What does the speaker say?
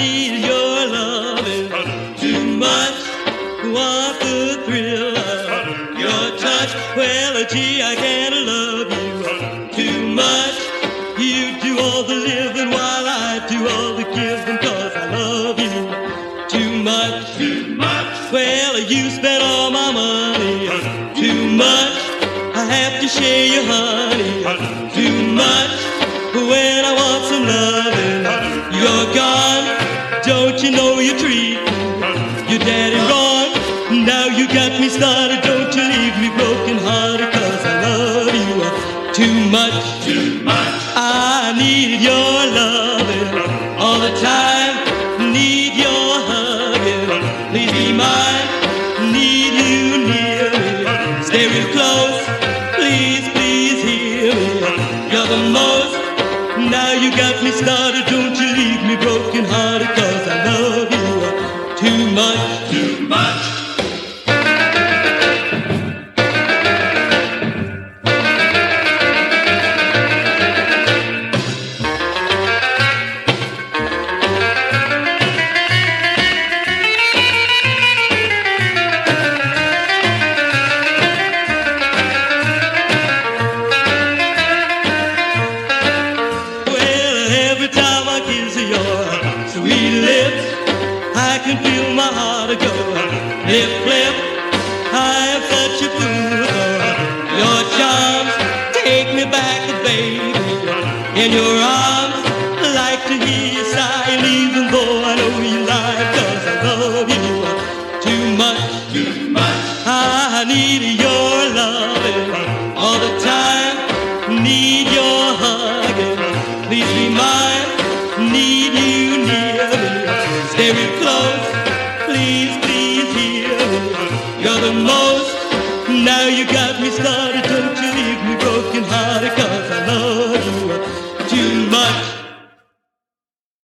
need your loving too much. Want the thrill of your touch. Well, gee, I can't love you too much. You do all the living while I do all the giving, 'cause I love you too much. Too much. Well, you spend all my money too much. I have to share your honey too much. When I want some loving, you're gone. Don't you know you treat your daddy wrong? Now you got me started. Don't you leave me broken hearted, 'cause I love you too much. Too much. I need your loving all the time. Need your hugging. Please be mine. Need you near me. Stay real close. Please, please hear me. You're the most. Now you got me started. Don't you leave me broken hearted, 'cause I love you too much. Too much. Every time I kiss your sweet lips, I can feel my heart go flip, flip. I am such a fool for your charms. Take me back, baby, in your arms. Like to hear you sigh, even though I know you lie, 'cause I love you too much. Too much. I need your loving all the time. Need your hugging. Please be mine. Need you near me. Stay real close. Please, please hear me. You're the most. Now you got me started.